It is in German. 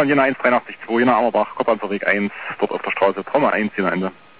Jena 183.2, Jena Ammerbach, Koppanzer Weg 1, dort auf der Straße, Trommel 1 hier am Ende.